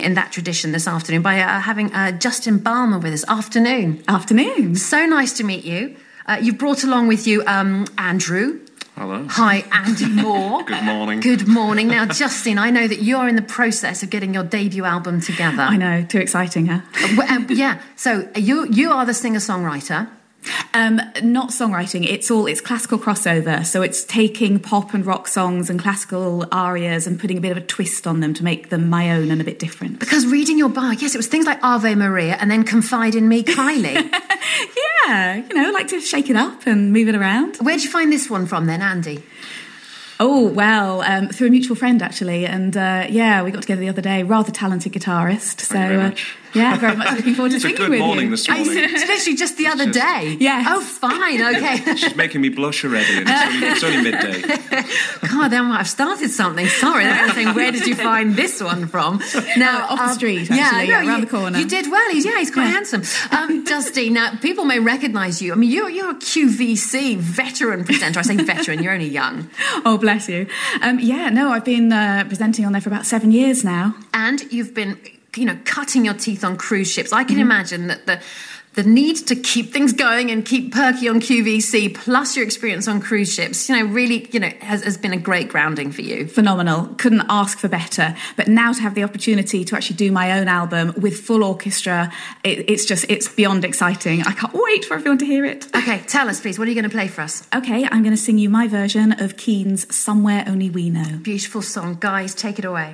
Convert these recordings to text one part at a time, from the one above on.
in that tradition this afternoon by having Justin Balmer with us. Afternoon. Afternoon. So nice to meet you. You've brought along with you Andrew. Hello. Hi, Andy Moore. Good morning. Good morning. Now, Justin, I know that you're in the process of getting your debut album together. I know, too exciting, huh? Yeah. So you are the singer-songwriter. Not songwriting, it's classical crossover, so it's taking pop and rock songs and classical arias and putting a bit of a twist on them to make them my own and a bit different. Because reading your bio, yes, it was things like Ave Maria and then Confide in Me, Kylie. Yeah, like to shake it up and move it around. Where'd you find this one from then, Andy? Oh, well, through a mutual friend, actually. And, we got together the other day. Rather talented guitarist. Thank you very much. Yeah, very much looking forward to it's singing a good with morning you. this morning. It's literally just the other day. Yes. Oh, fine, okay. She's making me blush already, and it's only midday. God, then I've started something. Sorry, I'm saying, where did you find this one from? Now, off the street, actually, around the corner. You did well. He's quite handsome. Justine, now, people may recognise you. I mean, you're a QVC veteran presenter. I say veteran, you're only young. Oh, bless you. I've been presenting on there for about 7 years now. And you've been, cutting your teeth on cruise ships. I can imagine that the need to keep things going and keep perky on QVC, plus your experience on cruise ships, really, has been a great grounding for you. Phenomenal. Couldn't ask for better. But now to have the opportunity to actually do my own album with full orchestra, it's beyond exciting. I can't wait for everyone to hear it. Okay, tell us, please, what are you going to play for us? Okay, I'm going to sing you my version of Keane's Somewhere Only We Know. Beautiful song. Guys, take it away.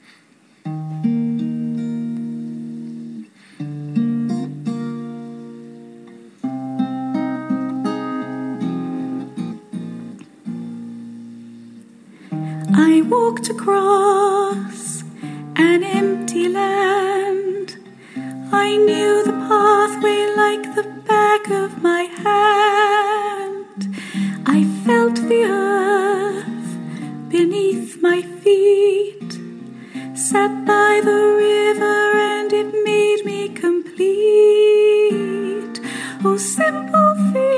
I walked across an empty land. I knew the pathway like the back of my hand. I felt the earth beneath my feet, sat by the river and it made me complete. Oh, simple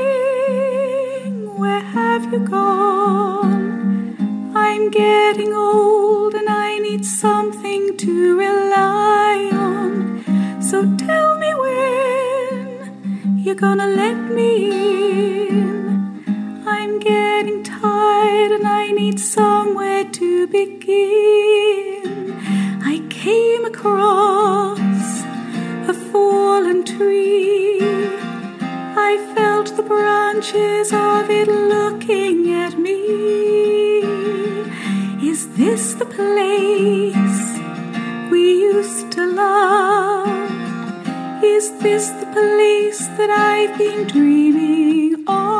thing, where have you gone? I'm getting old and I need something to rely on. So tell me when you're gonna let me in. I'm getting tired and I need somewhere to begin. I came across a fallen tree. I felt the branches of it looking at me. Is this the place we used to love? Is this the place that I've been dreaming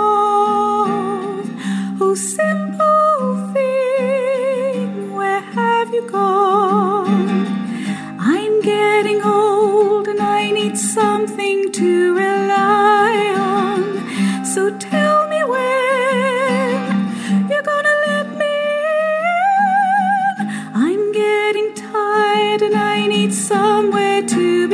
of? Oh, simple thing, where have you gone? I'm getting old and I need something to rely on. So tell me when you're gonna let me in. I'm getting tired and I need somewhere to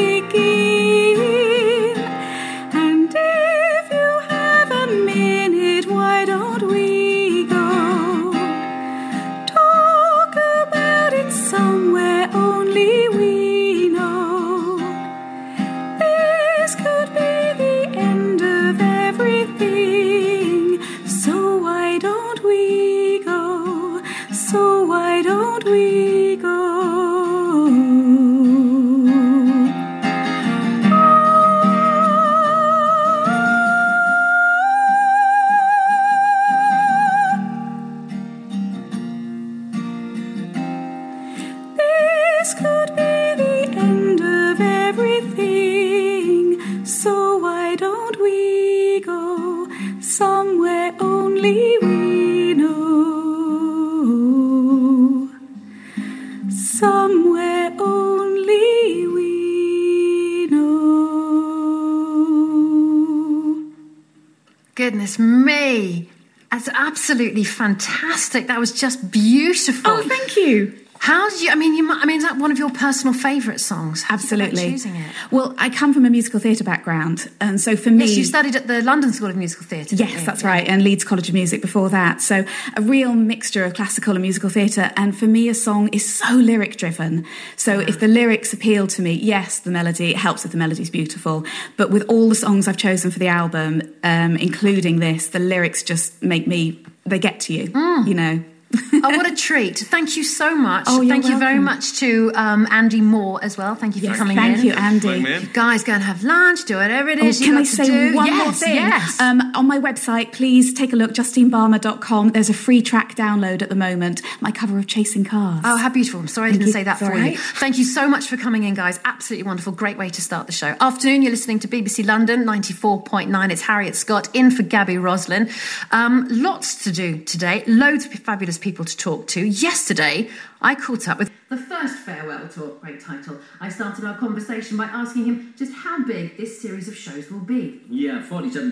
begin. And if you have a minute, why don't we go talk about it somewhere only we know? This could be the end of everything. So why don't we go? So why don't we go? This could be the end of everything. So why don't we go somewhere only we know? Somewhere only we know. Goodness me. That's absolutely fantastic. That was just beautiful. Oh, thank you. How did you? I mean, is that one of your personal favourite songs? How did you go about Absolutely. choosing it? Well, I come from a musical theatre background, and so for me... Yes, you studied at the London School of Musical Theatre. didn't Yes, you? that's right, and Leeds College of Music before that. So a real mixture of classical and musical theatre. And for me, a song is so lyric-driven. So if the lyrics appeal to me, yes, the melody, it helps if the melody's beautiful. But with all the songs I've chosen for the album, including this, the lyrics just make me... They get to you, you know. Oh, what a treat. Thank you so much. Oh, you're Thank you very welcome. much to Andy Moore as well. Thank you for coming in. Thank you, Andy. Bring me in. You guys go and have lunch, do whatever it is you Can I got to say do. one more Yes, thing? yes. On my website, please take a look, justinebalmer.com. There's a free track download at the moment, my cover of Chasing Cars. Oh, how beautiful. I'm sorry I didn't you. say that It's for all you. right. Thank you so much for coming in, guys. Absolutely wonderful. Great way to start the show. Afternoon, you're listening to BBC London 94.9. It's Harriet Scott in for Gabby Roslin. Lots to do today. Loads of fabulous people to talk to. Yesterday, I caught up with the first farewell talk, great title. I started our conversation by asking him just how big this series of shows will be. Yeah, 47